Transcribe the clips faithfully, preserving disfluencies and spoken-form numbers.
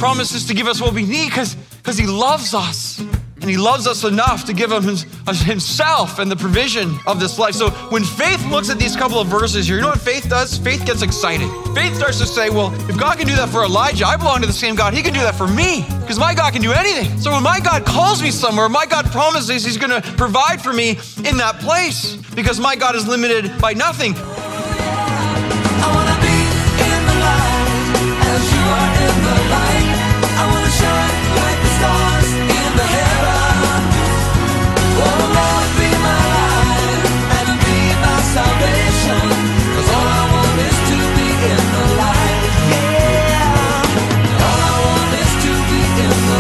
promises to give us what we need because because he loves us. And he loves us enough to give him his, himself and the provision of this life. So when faith looks at these couple of verses here, you know what faith does? Faith gets excited. Faith starts to say, well, if God can do that for Elijah, I belong to the same God. He can do that for me because my God can do anything. So when my God calls me somewhere, my God promises he's going to provide for me in that place because my God is limited by nothing. I want to be in the light as you are in the light. I want to shine like the stars in the heaven. Oh Lord, be my light and be my salvation. 'Cause all I want is to be in the light. Yeah. All I want is to be in the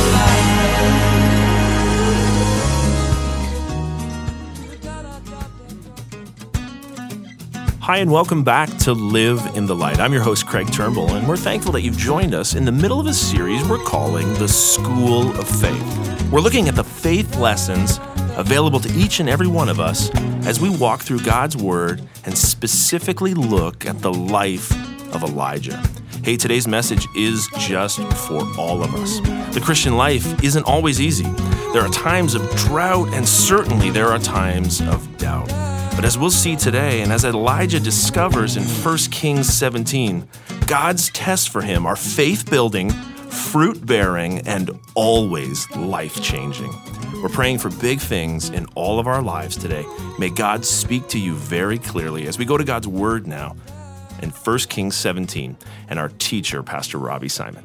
light. Hi, and welcome back to Live in the Light. I'm your host, Craig Turnbull, and we're thankful that you've joined us in the middle of a series we're calling The School of Faith. We're looking at the faith lessons available to each and every one of us as we walk through God's Word and specifically look at the life of Elijah. Hey, today's message is just for all of us. The Christian life isn't always easy. There are times of drought, and certainly there are times of doubt. But as we'll see today, and as Elijah discovers in First Kings seventeen, God's tests for him are faith-building, fruit-bearing, and always life-changing. We're praying for big things in all of our lives today. May God speak to you very clearly as we go to God's Word now in First Kings seventeen, and our teacher, Pastor Robbie Simon.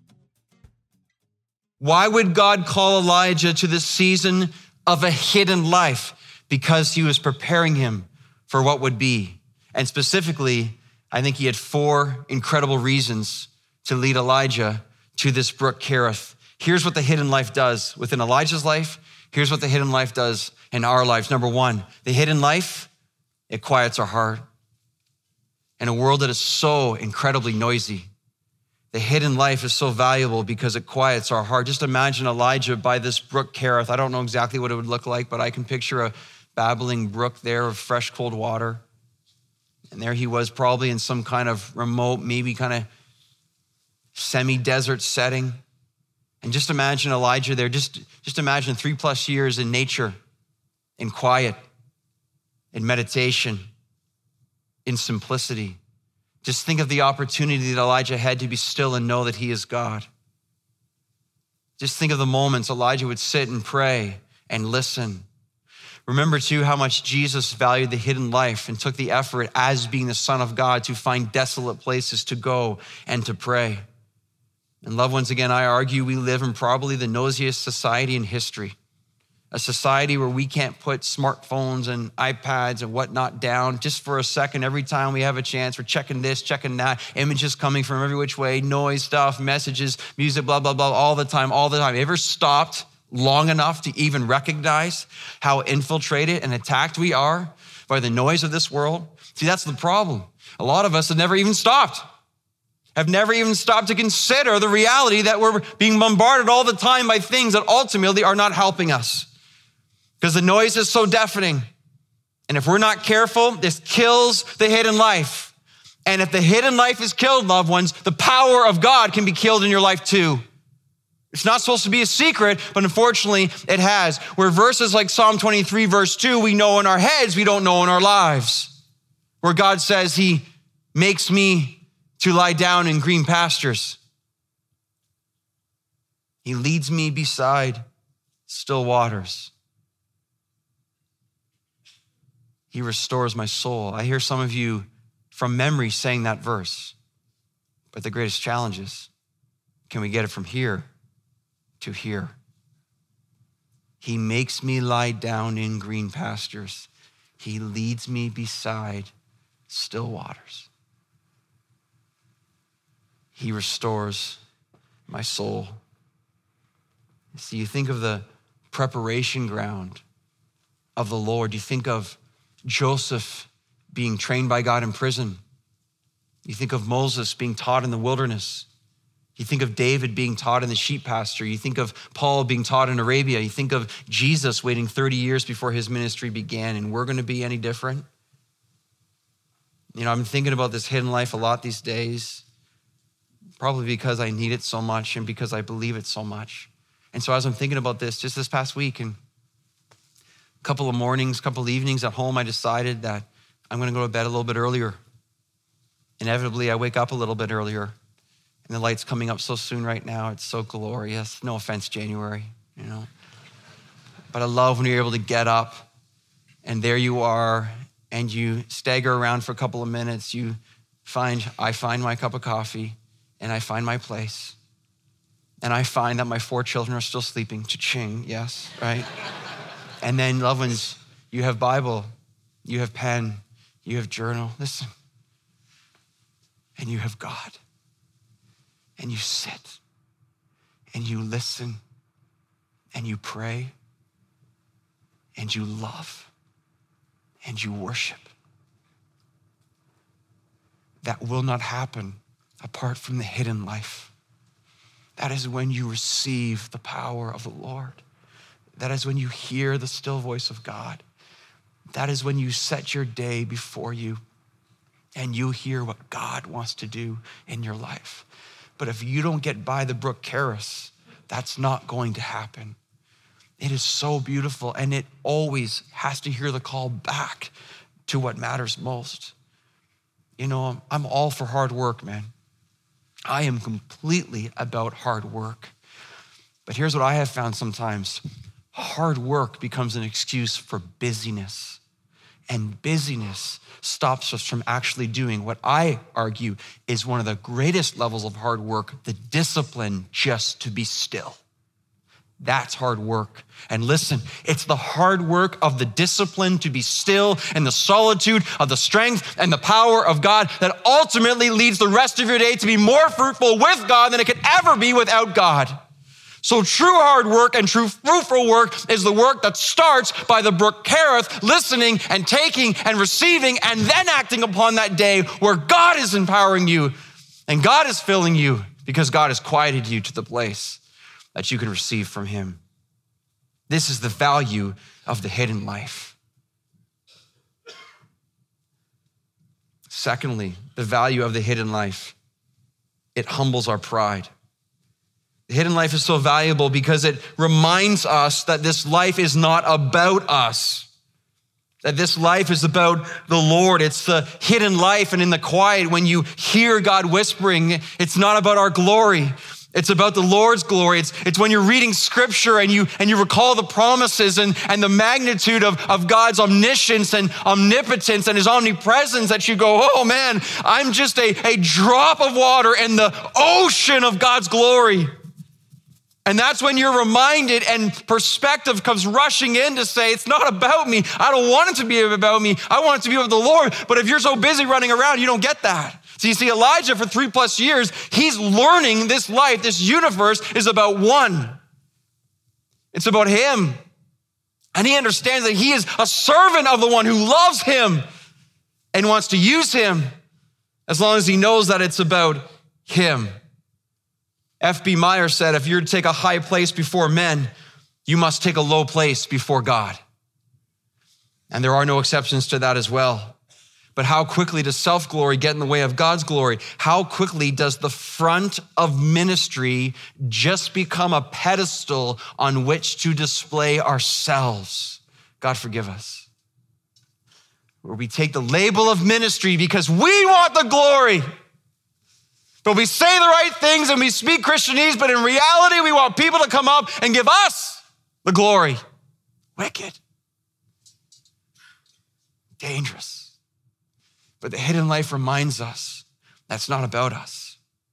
Why would God call Elijah to this season of a hidden life? Because he was preparing him for what would be. And specifically, I think he had four incredible reasons to lead Elijah to this brook Kerith. Here's what the hidden life does within Elijah's life. Here's what the hidden life does in our lives. Number one, the hidden life, it quiets our heart. In a world that is so incredibly noisy, the hidden life is so valuable because it quiets our heart. Just imagine Elijah by this brook Kerith. I don't know exactly what it would look like, but I can picture a babbling brook there of fresh, cold water. And there he was probably in some kind of remote, maybe kind of semi-desert setting. And just imagine Elijah there. Just, just imagine three plus years in nature, in quiet, in meditation, in simplicity. Just think of the opportunity that Elijah had to be still and know that he is God. Just think of the moments Elijah would sit and pray and listen. Remember too how much Jesus valued the hidden life and took the effort as being the Son of God to find desolate places to go and to pray. And loved ones, again, I argue we live in probably the noisiest society in history. A society where we can't put smartphones and iPads and whatnot down just for a second. Every time we have a chance, we're checking this, checking that, images coming from every which way, noise stuff, messages, music, blah, blah, blah, all the time, all the time. You ever stopped long enough to even recognize how infiltrated and attacked we are by the noise of this world? See, that's the problem. A lot of us have never even stopped. Have never even stopped to consider the reality that we're being bombarded all the time by things that ultimately are not helping us. Because the noise is so deafening. And if we're not careful, this kills the hidden life. And if the hidden life is killed, loved ones, the power of God can be killed in your life too. It's not supposed to be a secret, but unfortunately it has. Where verses like Psalm twenty-three verse two, we know in our heads, we don't know in our lives. Where God says he makes me to lie down in green pastures. He leads me beside still waters. He restores my soul. I hear some of you from memory saying that verse. But the greatest challenge is, can we get it from here to here? He makes me lie down in green pastures. He leads me beside still waters. He restores my soul. See, you think of the preparation ground of the Lord. You think of Joseph being trained by God in prison. You think of Moses being taught in the wilderness. You think of David being taught in the sheep pasture. You think of Paul being taught in Arabia. You think of Jesus waiting thirty years before his ministry began, and we're going to be any different? You know, I'm thinking about this hidden life a lot these days. probably because I need it so much and because I believe it so much. And so as I'm thinking about this, just this past week and a couple of mornings, a couple of evenings at home, I decided that I'm gonna go to bed a little bit earlier. Inevitably, I wake up a little bit earlier, and the light's coming up so soon right now. It's so glorious. No offense, January, you know. But I love when you're able to get up, and there you are, and you stagger around for a couple of minutes. You find, I find my cup of coffee, and I find my place. And I find that my four children are still sleeping. Cha-ching, yes, right? And then, loved ones, you have Bible, you have pen, you have journal. Listen. And you have God. And you sit. And you listen. And you pray. And you love. And you worship. That will not happen apart from the hidden life. That is when you receive the power of the Lord. That is when you hear the still voice of God. That is when you set your day before you and you hear what God wants to do in your life. But if you don't get by the brook Charis, that's not going to happen. It is so beautiful, and it always has to hear the call back to what matters most. You know, I'm all for hard work, man. I am completely about hard work. But here's what I have found sometimes. Hard work becomes an excuse for busyness. And busyness stops us from actually doing what I argue is one of the greatest levels of hard work, the discipline just to be still. That's hard work. And listen, it's the hard work of the discipline to be still and the solitude of the strength and the power of God that ultimately leads the rest of your day to be more fruitful with God than it could ever be without God. So true hard work and true fruitful work is the work that starts by the brook Cherith, listening and taking and receiving and then acting upon that day where God is empowering you and God is filling you because God has quieted you to the place that you can receive from him. This is the value of the hidden life. Secondly, the value of the hidden life. It humbles our pride. The hidden life is so valuable because it reminds us that this life is not about us, that this life is about the Lord. It's the hidden life, and in the quiet, when you hear God whispering, it's not about our glory. It's about the Lord's glory. It's, it's when you're reading scripture and you and you recall the promises and, and the magnitude of, of God's omniscience and omnipotence and his omnipresence that you go, oh man, I'm just a, a drop of water in the ocean of God's glory. And that's when you're reminded and perspective comes rushing in to say, it's not about me. I don't want it to be about me. I want it to be with the Lord. But if you're so busy running around, you don't get that. So you see, Elijah for three plus years, he's learning this life, this universe is about one. It's about him. And he understands that he is a servant of the one who loves him and wants to use him as long as he knows that it's about him. F B Meyer said, if you're to take a high place before men, you must take a low place before God. And there are no exceptions to that as well. But how quickly does self-glory get in the way of God's glory? How quickly does the front of ministry just become a pedestal on which to display ourselves? God forgive us. Where we take the label of ministry because we want the glory. But we say the right things and we speak Christianese, but in reality, we want people to come up and give us the glory. Wicked. Dangerous. But the hidden life reminds us that's not about us.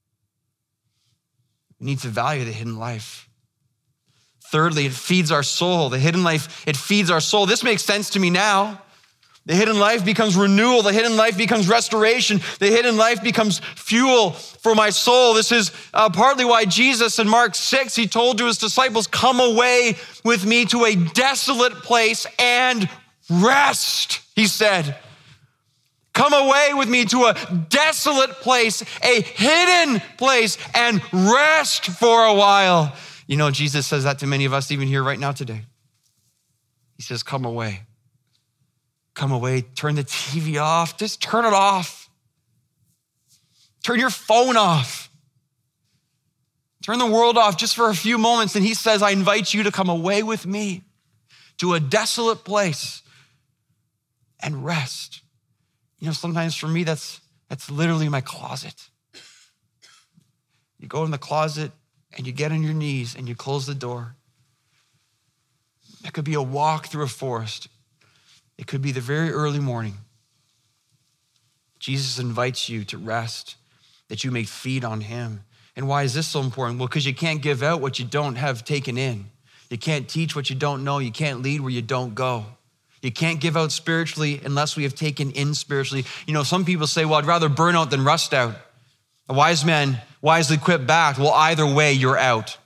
We need to value the hidden life. Thirdly, it feeds our soul. The hidden life, it feeds our soul. This makes sense to me now. The hidden life becomes renewal. The hidden life becomes restoration. The hidden life becomes fuel for my soul. This is uh, partly why Jesus in Mark six, he told to his disciples, come away with me to a desolate place and rest, he said. Come away with me to a desolate place, a hidden place, and rest for a while. You know, Jesus says that to many of us even here right now today. He says, come away. Come away, turn the T V off, just turn it off. Turn your phone off. Turn the world off just for a few moments. And he says, I invite you to come away with me to a desolate place and rest. You know, sometimes for me, that's, that's literally my closet. You go in the closet and you get on your knees and you close the door. It could be a walk through a forest. It could be the very early morning. Jesus invites you to rest, that you may feed on him. And why is this so important? Well, because you can't give out what you don't have taken in. You can't teach what you don't know. You can't lead where you don't go. You can't give out spiritually unless we have taken in spiritually. You know, some people say, well, I'd rather burn out than rust out. A wise man wisely quit back. Well, either way, you're out.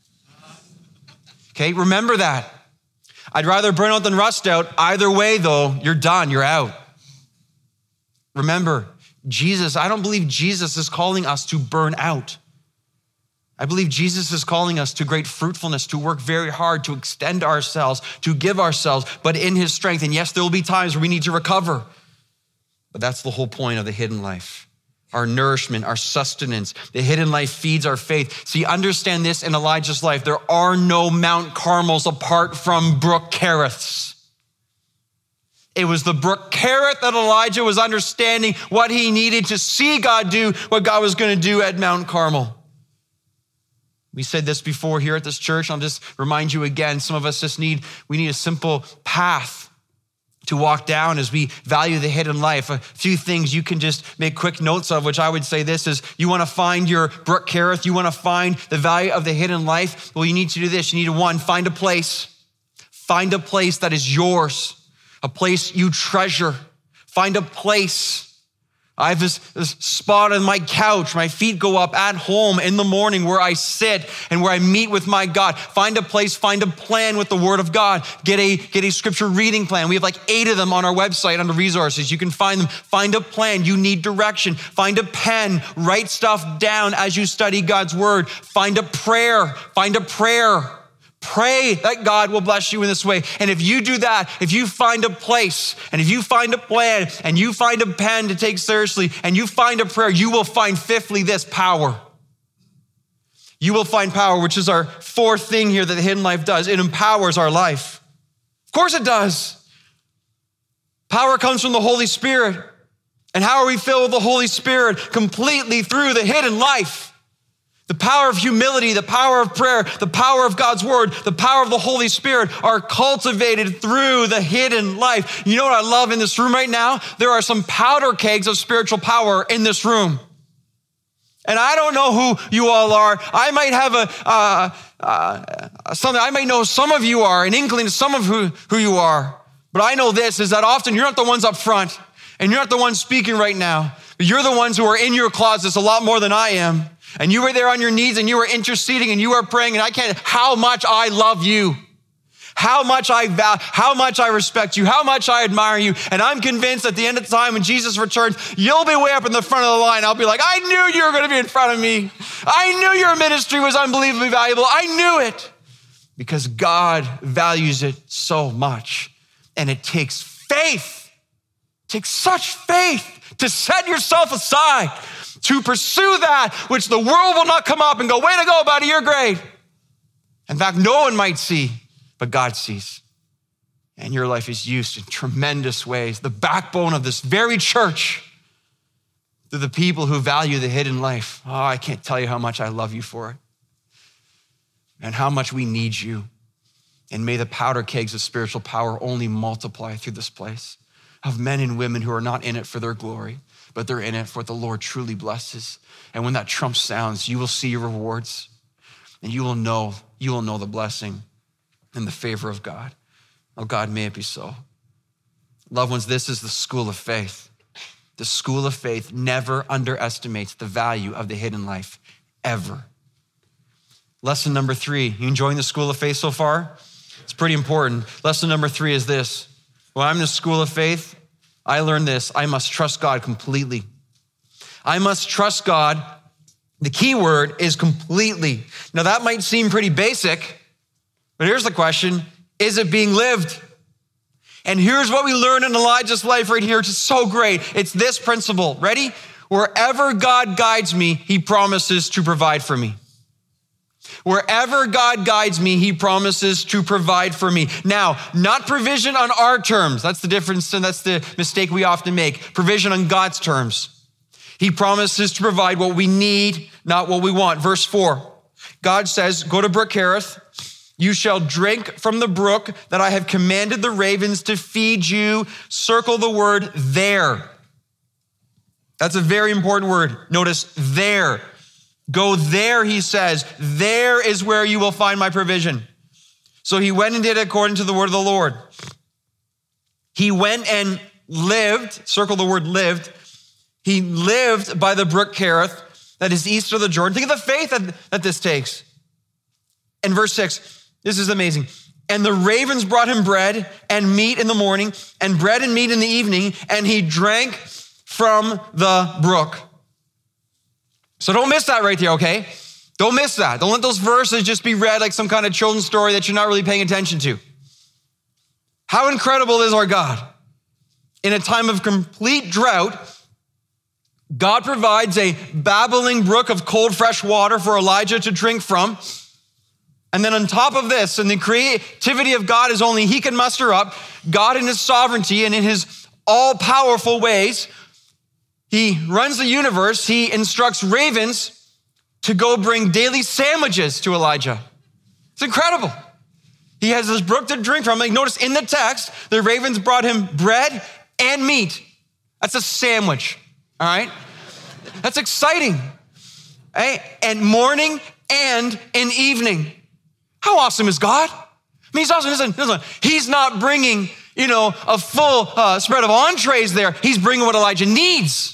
Okay, remember that. I'd rather burn out than rust out. Either way, though, you're done, you're out. Remember, Jesus, I don't believe Jesus is calling us to burn out. I believe Jesus is calling us to great fruitfulness, to work very hard, to extend ourselves, to give ourselves, but in his strength. And yes, there will be times where we need to recover. But that's the whole point of the hidden life. Our nourishment, our sustenance. The hidden life feeds our faith. See, understand this in Elijah's life. There are no Mount Carmels apart from brook Keriths. It was the brook Kerith that Elijah was understanding what he needed to see God do, what God was going to do at Mount Carmel. We said this before here at this church. I'll just remind you again. Some of us just need, we need a simple path to walk down as we value the hidden life. A few things you can just make quick notes of, which I would say this is, you want to find your brook Kerith, you want to find the value of the hidden life. Well, you need to do this. You need to, one, find a place. Find a place that is yours, a place you treasure. Find a place. I have this, this spot on my couch. My feet go up at home in the morning where I sit and where I meet with my God. Find a place, find a plan with the word of God. Get a, get a scripture reading plan. We have like eight of them on our website under resources. You can find them. Find a plan. You need direction. Find a pen. Write stuff down as you study God's word. Find a prayer. Find a prayer. Pray that God will bless you in this way. And if you do that, if you find a place and if you find a plan and you find a pen to take seriously and you find a prayer, you will find fifthly this, power. You will find power, which is our fourth thing here that the hidden life does. It empowers our life. Of course it does. Power comes from the Holy Spirit. And how are we filled with the Holy Spirit? Completely through the hidden life. The power of humility, the power of prayer, the power of God's word, the power of the Holy Spirit are cultivated through the hidden life. You know what I love in this room right now? There are some powder kegs of spiritual power in this room. And I don't know who you all are. I might have a, uh, uh, something, I might know some of you are, an inkling to some of who, who you are. But I know this, is that often you're not the ones up front and you're not the ones speaking right now. But you're the ones who are in your closets a lot more than I am. And you were there on your knees and you were interceding and you were praying, and I can't, how much I love you, how much I vow, how much I respect you, how much I admire you. And I'm convinced at the end of the time when Jesus returns, you'll be way up in the front of the line. I'll be like, I knew you were going to be in front of me. I knew your ministry was unbelievably valuable. I knew it because God values it so much. And it takes faith, it takes such faith to set yourself aside, to pursue that which the world will not come up and go, way to go, buddy, you're great. In fact, no one might see, but God sees. And your life is used in tremendous ways. The backbone of this very church, to the people who value the hidden life. Oh, I can't tell you how much I love you for it. And how much we need you. And may the powder kegs of spiritual power only multiply through this place of men and women who are not in it for their glory, but they're in it for what the Lord truly blesses. And when that trump sounds, you will see your rewards and you will know, you will know the blessing and the favor of God. Oh God, may it be so. Loved ones, this is the school of faith. The school of faith never underestimates the value of the hidden life, ever. Lesson number three, you enjoying the school of faith so far? It's pretty important. Lesson number three is this. When I'm in the school of faith, I learned this. I must trust God completely. I must trust God. The key word is completely. Now that might seem pretty basic, but here's the question. Is it being lived? And here's what we learn in Elijah's life right here, which is so great. It's this principle. Ready? Wherever God guides me, he promises to provide for me. Wherever God guides me, he promises to provide for me. Now, not provision on our terms. That's the difference, and that's the mistake we often make. Provision on God's terms. He promises to provide what we need, not what we want. Verse four, God says, go to Brook Kerith. You shall drink from the brook that I have commanded the ravens to feed you. Circle the word there. That's a very important word. Notice there. Go there, he says. There is where you will find my provision. So he went and did according to the word of the Lord. He went and lived, circle the word lived. He lived by the Brook Kerith, that is east of the Jordan. Think of the faith that, that this takes. In verse six, this is amazing. And the ravens brought him bread and meat in the morning, and bread and meat in the evening, and he drank from the brook. So don't miss that right there, okay? Don't miss that. Don't let those verses just be read like some kind of children's story that you're not really paying attention to. How incredible is our God? In a time of complete drought, God provides a babbling brook of cold, fresh water for Elijah to drink from. And then on top of this, and the creativity of God is only he can muster up, God in his sovereignty and in his all-powerful ways, he runs the universe. He instructs ravens to go bring daily sandwiches to Elijah. It's incredible. He has this brook to drink from. Like, notice in the text, the ravens brought him bread and meat. That's a sandwich, all right? That's exciting. Right? And morning and in evening. How awesome is God? I mean, he's awesome. Listen, listen. He's not bringing, you know, a full uh, spread of entrees there. He's bringing what Elijah needs.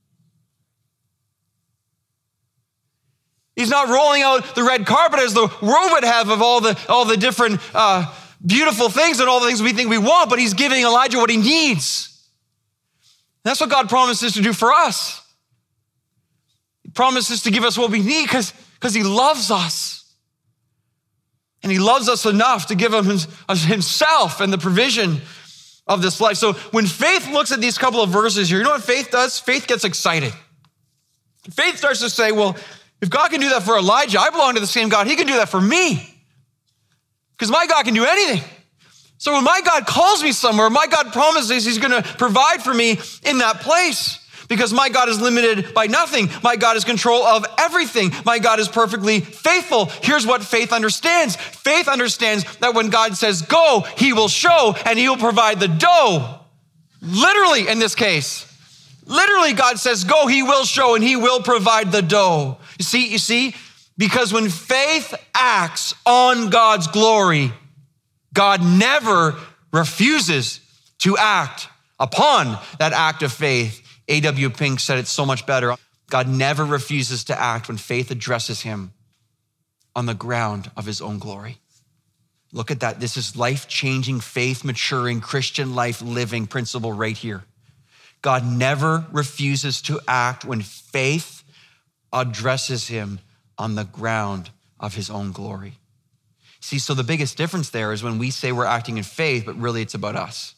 He's not rolling out the red carpet as the world would have of all the, all the different uh, beautiful things and all the things we think we want, but he's giving Elijah what he needs. And that's what God promises to do for us. He promises to give us what we need because because he loves us. And he loves us enough to give him his, himself and the provision of this life. So when faith looks at these couple of verses here, you know what faith does? Faith gets excited. Faith starts to say, well, if God can do that for Elijah, I belong to the same God. He can do that for me. Because my God can do anything. So when my God calls me somewhere, my God promises he's going to provide for me in that place. Because my God is limited by nothing. My God is control of everything. My God is perfectly faithful. Here's what faith understands. Faith understands that when God says go, he will show and he will provide the dough. Literally in this case. Literally, God says, go, he will show and he will provide the dough. You see, you see, because when faith acts on God's glory, God never refuses to act upon that act of faith. A W Pink said it so much better. God never refuses to act when faith addresses him on the ground of his own glory. Look at that. This is life-changing, faith-maturing, Christian life living principle right here. God never refuses to act when faith addresses him on the ground of his own glory. See, so the biggest difference there is when we say we're acting in faith, but really it's about us.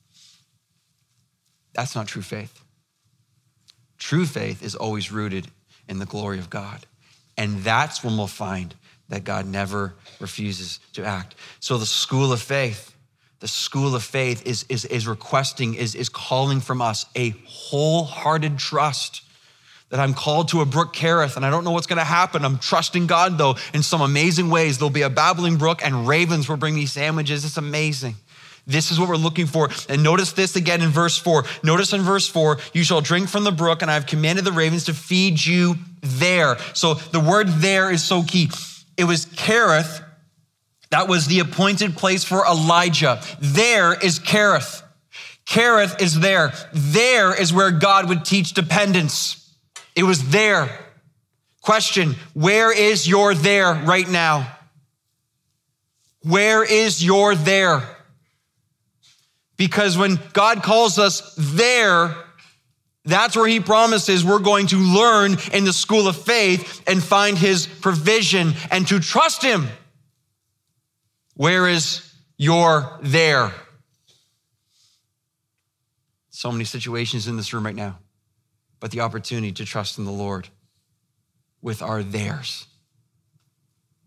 That's not true faith. True faith is always rooted in the glory of God. And that's when we'll find that God never refuses to act. So the school of faith, The school of faith is, is, is requesting, is, is calling from us a wholehearted trust that I'm called to a brook Kerith and I don't know what's gonna happen. I'm trusting God though in some amazing ways. There'll be a babbling brook and ravens will bring me sandwiches. It's amazing. This is what we're looking for. And notice this again in verse four. Notice in verse four, you shall drink from the brook and I've commanded the ravens to feed you there. So the word there is so key. It was Kerith. That was the appointed place for Elijah. There is Kerith. Kerith is there. There is where God would teach dependence. It was there. Question, where is your there right now? Where is your there? Because when God calls us there, that's where he promises we're going to learn in the school of faith and find his provision and to trust him. Where is your there? So many situations in this room right now, but the opportunity to trust in the Lord with our theirs.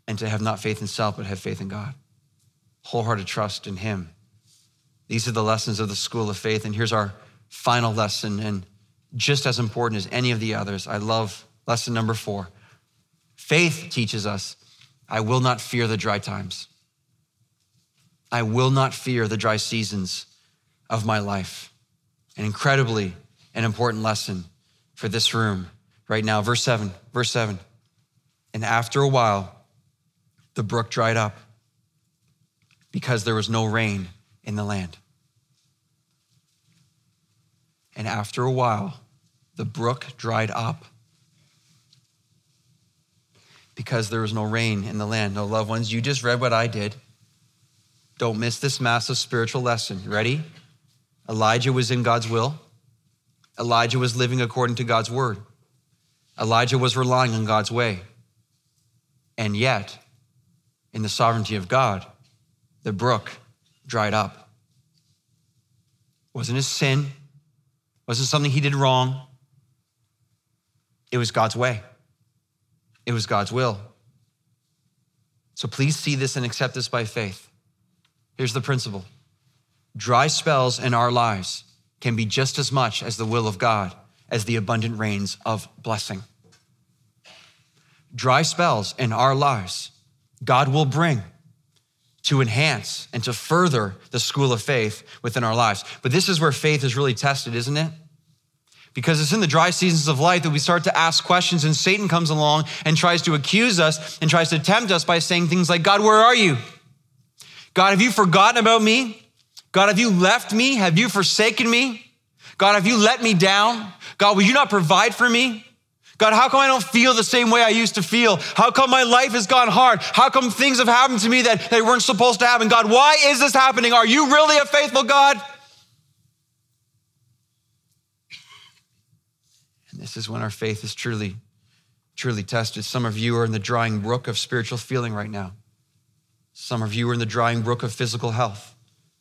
and to have not faith in self, but have faith in God. Wholehearted trust in him. These are the lessons of the school of faith. And here's our final lesson, and just as important as any of the others. I love lesson number four. Faith teaches us, I will not fear the dry times. I will not fear the dry seasons of my life. An incredibly an important lesson for this room right now. Verse seven, verse seven. And after a while, the brook dried up because there was no rain in the land. And after a while, the brook dried up because there was no rain in the land. No, loved ones, you just read what I did. Don't miss this massive spiritual lesson. Ready? Elijah was in God's will. Elijah was living according to God's word. Elijah was relying on God's way. And yet, in the sovereignty of God, the brook dried up. Wasn't his sin. Wasn't something he did wrong. It was God's way. It was God's will. So please see this and accept this by faith. Here's the principle. Dry spells in our lives can be just as much as the will of God as the abundant rains of blessing. Dry spells in our lives, God will bring to enhance and to further the school of faith within our lives. But this is where faith is really tested, isn't it? Because it's in the dry seasons of life that we start to ask questions, and Satan comes along and tries to accuse us and tries to tempt us by saying things like, God, where are you? God, have you forgotten about me? God, have you left me? Have you forsaken me? God, have you let me down? God, will you not provide for me? God, how come I don't feel the same way I used to feel? How come my life has gone hard? How come things have happened to me that they weren't supposed to happen? God, why is this happening? Are you really a faithful God? And this is when our faith is truly, truly tested. Some of you are in the drying brook of spiritual feeling right now. Some of you are in the drying brook of physical health.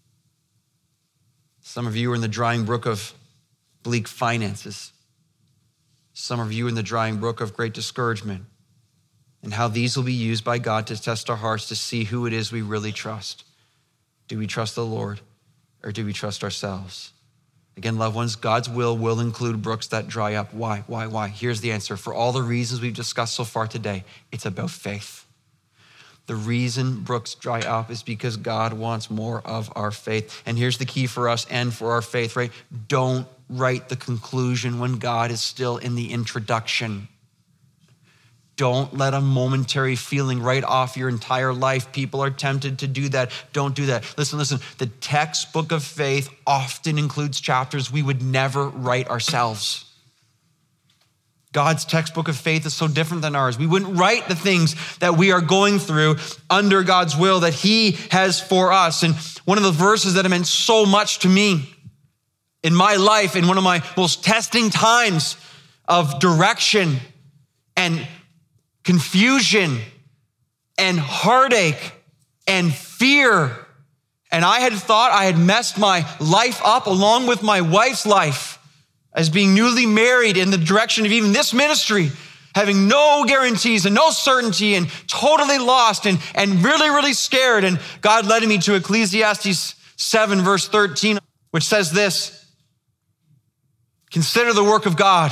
Some of you are in the drying brook of bleak finances. Some of you are in the drying brook of great discouragement, and how these will be used by God to test our hearts to see who it is we really trust. Do we trust the Lord, or do we trust ourselves? Again, loved ones, God's will will include brooks that dry up. Why, why, why? Here's the answer. For all the reasons we've discussed so far today, it's about faith. The reason brooks dry up is because God wants more of our faith. And here's the key for us and for our faith, right? Don't write the conclusion when God is still in the introduction. Don't let a momentary feeling write off your entire life. People are tempted to do that. Don't do that. Listen, listen. The textbook of faith often includes chapters we would never write ourselves. God's textbook of faith is so different than ours. We wouldn't write the things that we are going through under God's will that he has for us. And one of the verses that have meant so much to me in my life, in one of my most testing times of direction and confusion and heartache and fear, and I had thought I had messed my life up along with my wife's life, as being newly married in the direction of even this ministry, having no guarantees and no certainty and totally lost and, and really, really scared. And God led me to Ecclesiastes seven, verse thirteen, which says this: consider the work of God.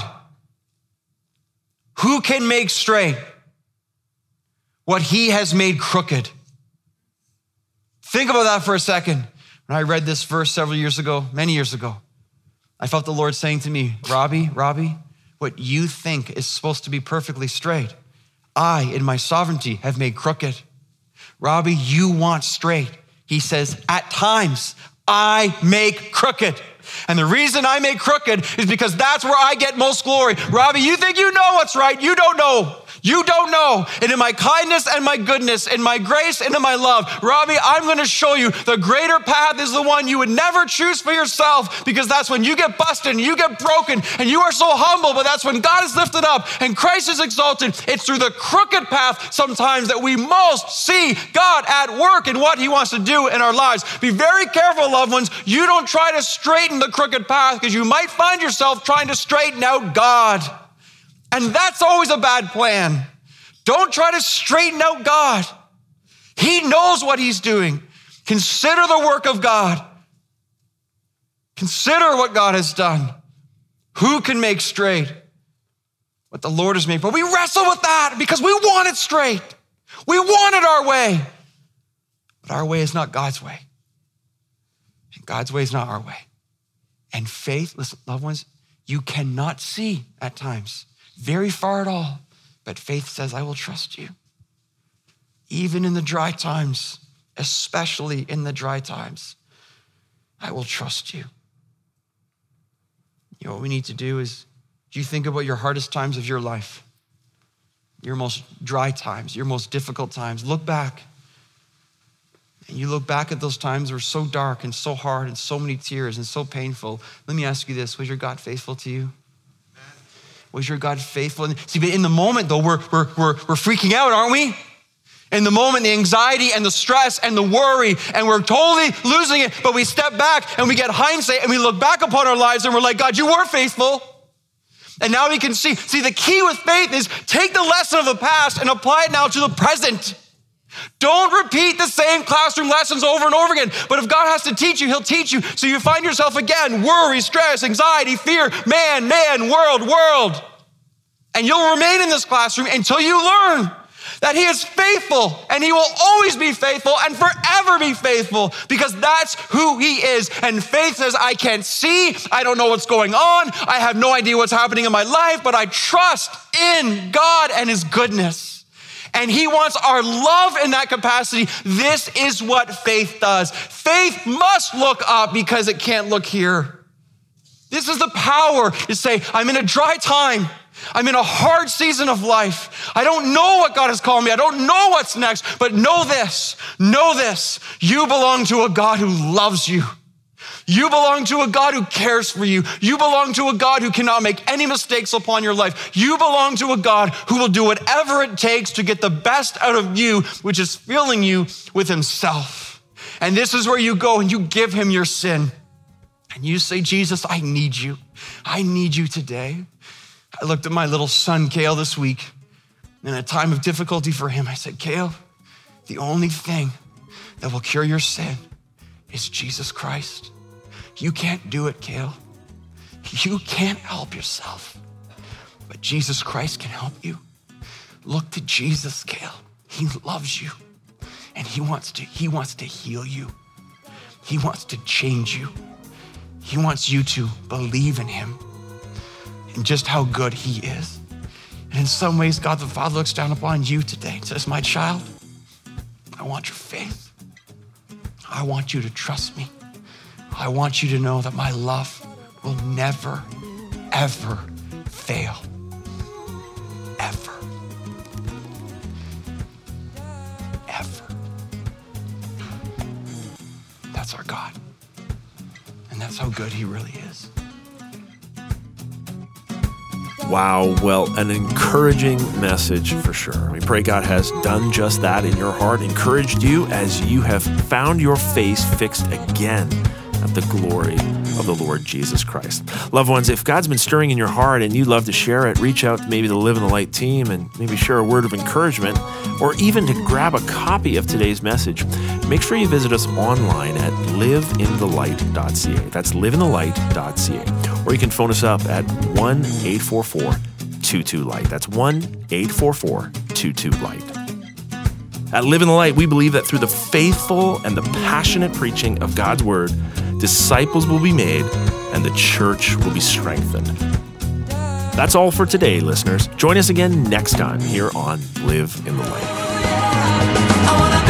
Who can make straight what he has made crooked? Think about that for a second. When I read this verse several years ago, many years ago, I felt the Lord saying to me, Robbie, Robbie, what you think is supposed to be perfectly straight, I, in my sovereignty, have made crooked. Robbie, you want straight. He says, at times, I make crooked. And the reason I make crooked is because that's where I get most glory. Robbie, you think you know what's right. You don't know. You don't know. And in my kindness and my goodness, in my grace and in my love, Robbie, I'm going to show you the greater path is the one you would never choose for yourself, because that's when you get busted and you get broken and you are so humble, but that's when God is lifted up and Christ is exalted. It's through the crooked path sometimes that we most see God at work in what he wants to do in our lives. Be very careful, loved ones. You don't try to straighten the crooked path, because you might find yourself trying to straighten out God. And that's always a bad plan. Don't try to straighten out God. He knows what he's doing. Consider the work of God. Consider what God has done. Who can make straight what the Lord has made? But we wrestle with that because we want it straight. We want it our way. But our way is not God's way. And God's way is not our way. And faith, listen, loved ones, you cannot see at times very far at all. But faith says, I will trust you. Even in the dry times, especially in the dry times, I will trust you. You know what we need to do is, do you think about your hardest times of your life, your most dry times, your most difficult times? Look back. And you look back at those times that were so dark and so hard and so many tears and so painful. Let me ask you this, was your God faithful to you? Was your God faithful? See, but in the moment though, we're, we're, we're, we're freaking out, aren't we? In the moment, the anxiety and the stress and the worry, and we're totally losing it, but we step back and we get hindsight and we look back upon our lives and we're like, God, you were faithful. And now we can see, see the key with faith is take the lesson of the past and apply it now to the present. Don't repeat the same classroom lessons over and over again. But if God has to teach you, he'll teach you. So you find yourself again, worry, stress, anxiety, fear, man, man, world, world. And you'll remain in this classroom until you learn that he is faithful and he will always be faithful and forever be faithful because that's who he is. And faith says, I can't see, I don't know what's going on, I have no idea what's happening in my life, but I trust in God and his goodness. And he wants our love in that capacity. This is what faith does. Faith must look up because it can't look here. This is the power to say, I'm in a dry time. I'm in a hard season of life. I don't know what God has called me. I don't know what's next, but know this, know this. You belong to a God who loves you. You belong to a God who cares for you. You belong to a God who cannot make any mistakes upon your life. You belong to a God who will do whatever it takes to get the best out of you, which is filling you with himself. And this is where you go and you give him your sin. And you say, Jesus, I need you. I need you today. I looked at my little son, Cale, this week. In a time of difficulty for him, I said, Cale, the only thing that will cure your sin is Jesus Christ. You can't do it, Cale. You can't help yourself, but Jesus Christ can help you. Look to Jesus, Cale. He loves you, and he wants to, he wants to heal you. He wants to change you. He wants you to believe in him and just how good he is. And in some ways, God the Father looks down upon you today and says, my child, I want your faith. I want you to trust me. I want you to know that my love will never, ever fail. Ever. Ever. That's our God. And that's how good he really is. Wow, well, an encouraging message for sure. We pray God has done just that in your heart, encouraged you as you have found your face fixed again at the glory of the Lord Jesus Christ. Loved ones, if God's been stirring in your heart and you'd love to share it, reach out to maybe the Live in the Light team and maybe share a word of encouragement, or even to grab a copy of today's message. Make sure you visit us online at live in the light dot c a. That's live in the light dot c a. Or you can phone us up at one eight four four two two light. That's one eight four four two two light. At Live in the Light, we believe that through the faithful and the passionate preaching of God's word, disciples will be made and the church will be strengthened. That's all for today, listeners. Join us again next time here on Live in the Light.